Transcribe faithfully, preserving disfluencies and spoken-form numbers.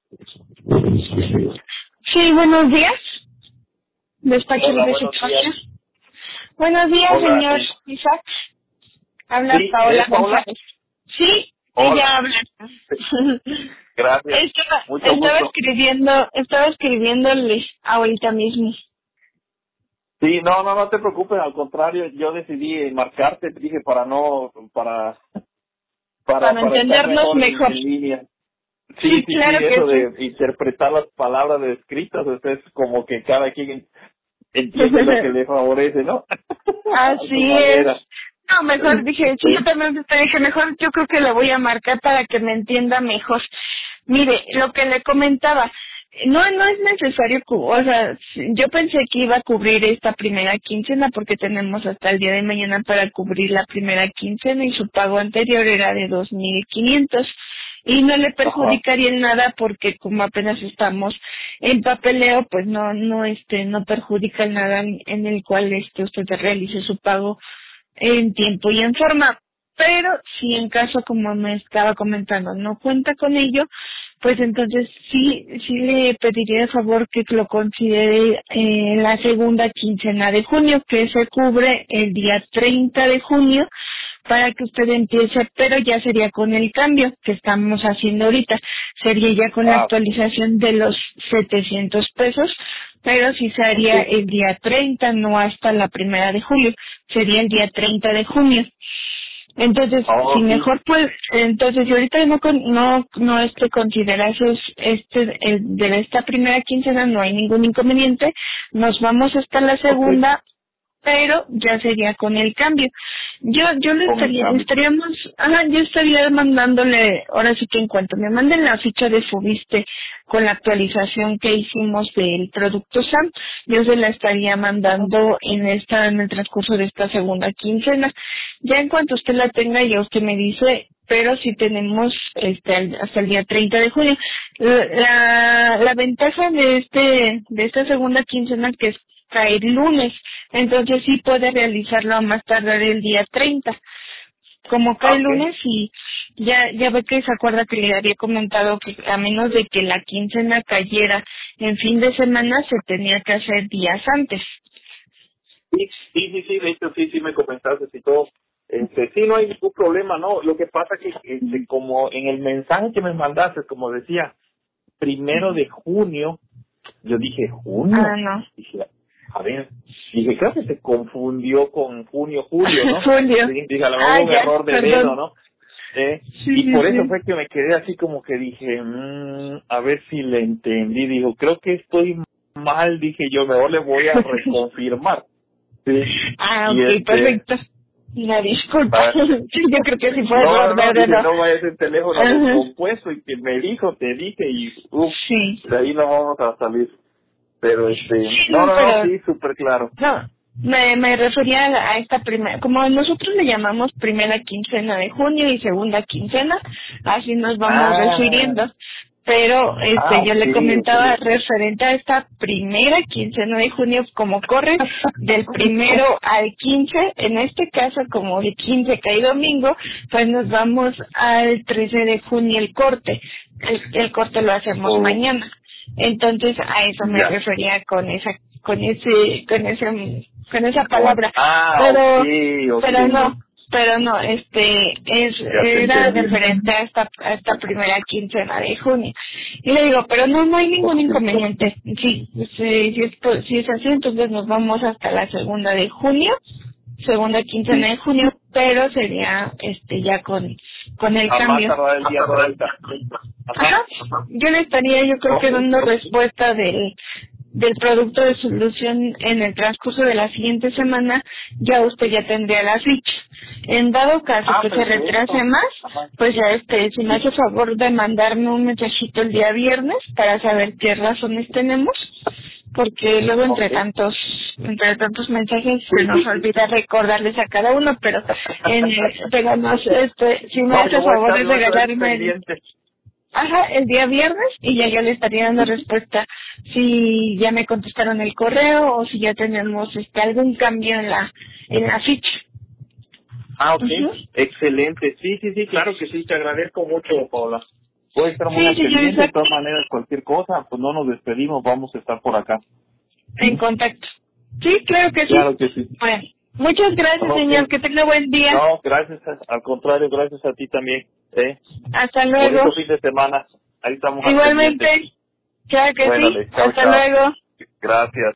Sí, buenos días. Despacho Hola, de buenos Situación. días. Buenos días, Hola, señor sí. Isaac. Habla ¿Sí? Paola ¿Eres Paula? González. Sí, Hola. ella habla. Sí. Gracias. estaba, Mucho estaba gusto. escribiendo, estaba escribiéndole ahorita mismo. Sí, no, no, no te preocupes. Al contrario, yo decidí marcarte, dije, para no, para, para, Para para estar entendernos mejor en, mejor. en línea. Sí, Sí, sí, sí, claro que eso sí. de interpretar las palabras escritas, o sea, es como que cada quien entiende lo que le favorece, ¿no? A su Así es. manera. No, mejor dije, sí, yo Sí. también te dije, mejor yo creo que le voy a marcar para que me entienda mejor. Mire, lo que le comentaba, no no es necesario, cu- o sea, yo pensé que iba a cubrir esta primera quincena porque tenemos hasta el día de mañana para cubrir la primera quincena y su pago anterior era de dos mil quinientos y no le Ajá. perjudicaría en nada porque como apenas estamos en papeleo, pues no no este no perjudica en nada en, en el cual este usted realice su pago en tiempo y en forma. Pero si en caso, como me estaba comentando, no cuenta con ello, pues entonces sí sí le pediría de favor que lo considere eh, la segunda quincena de junio, que se cubre el día treinta de junio, para que usted empiece, pero ya sería con el cambio que estamos haciendo ahorita, sería ya con la Ah, actualización de los setecientos pesos, pero sí se ok. haría el día treinta, no hasta la primera de julio, sería el día treinta de junio. Entonces, si Oh, sí. mejor pues, entonces si ahorita no con- no no este considera esos este eh, de esta primera quincena no hay ningún inconveniente, nos vamos hasta la Ok. segunda, pero ya sería con el cambio. Yo yo le Con el estaría cambio. estaríamos, ajá, yo estaría mandándole, ahora sí que en cuanto me manden la ficha de Fubiste con la actualización que hicimos del producto S A M, yo se la estaría Ajá. mandando en esta en el transcurso de esta segunda quincena. Ya en cuanto usted la tenga, ya usted me dice, pero si tenemos este al- hasta el día treinta de junio. La, la ventaja de este de esta segunda quincena que es caer lunes, entonces sí puede realizarlo a más tardar el día treinta. Como Ah, cae ok. lunes y ya ya ve que se acuerda que le había comentado que a menos de que la quincena cayera en fin de semana se tenía que hacer días antes. Sí, sí, sí, sí, de hecho sí, sí me comentaste y todo. Este, sí, no hay ningún problema, ¿no? Lo que pasa que, este, como en el mensaje que me mandaste, como decía, primero de junio, yo dije, Ah, ¿junio? no. Dije, a ver, dije, creo que se confundió con junio, julio, ¿no? Julio. Dije, dije, a lo mejor Ah, un ya, error de dedo, perdón. ¿no? Eh, Sí, y sí, por eso sí. fue que me quedé así como que dije, mm, a ver si le entendí. Digo, creo que estoy mal, dije yo, mejor le voy a reconfirmar. Sí, Ah, y ok, este, perfecto. Una disculpa. para, Sí, yo creo que sí fue no, error no, no, de dije, dedo. no vaya a ser teléfono Ajá. descompuesto y que me dijo, te dije y uff, Sí. de ahí no vamos a salir. Pero este, Sí, no, no, no, no, pero sí, súper claro. no, me, me refería a a esta primera, como nosotros le llamamos primera quincena de junio y segunda quincena, así nos vamos Ah, refiriendo. Pero ah, este yo ok, le comentaba ok. referente a esta primera quincena de junio, como corre del primero al quince, en este caso como de quince cae domingo, pues nos vamos al trece de junio el corte. El, el corte lo hacemos Oh, mañana. Entonces a eso me ya. refería con esa con ese con ese con esa Con, palabra, ah, ok, pero ok, pero no pero no este es ya te era entendí. referente a esta a esta primera quincena de junio y le digo pero no no hay ningún Ok. inconveniente sí sí si es po- si es así entonces nos vamos hasta la segunda de junio segunda quincena Sí, de junio pero sería este ya con con el a más cambio. tardar el día treinta. Ajá. Ajá. Yo le estaría, yo creo que Ok. dando respuesta del, del producto de solución en el transcurso de la siguiente semana, ya usted ya tendría la ficha. En dado caso Ah, que se retrase perfecto. más, Ajá. pues ya este, si me Sí. hace favor de mandarme un mensajito el día viernes para saber qué razones tenemos, porque luego entre Ok. tantos entre tantos mensajes se Sí, nos sí, sí. olvida recordarles a cada uno, pero en regalarnos, este, si me No, hace yo voy a favor estar, de yo voy a estar regalarme el, pendiente. ajá, el día viernes y ya yo le estaría dando respuesta si ya me contestaron el correo o si ya tenemos este algún cambio en la en la ficha. Ah, ok. Ujú. Excelente. Sí, sí, sí, claro que sí. Te agradezco mucho, Paula. voy a estar muy Sí, al pendiente. señorita. De todas maneras, cualquier cosa, pues no nos despedimos, vamos a estar por acá. En contacto. Sí, claro que sí. Claro que sí. Bueno, muchas gracias, Ok. señor. Que tenga buen día. No, gracias, a- al contrario, gracias a ti también. ¿eh? Hasta luego. Bonito fin de semana. Ahí estamos al Igualmente. pendiente. Claro que Bueno, sí. chao, Hasta chao. luego. Gracias.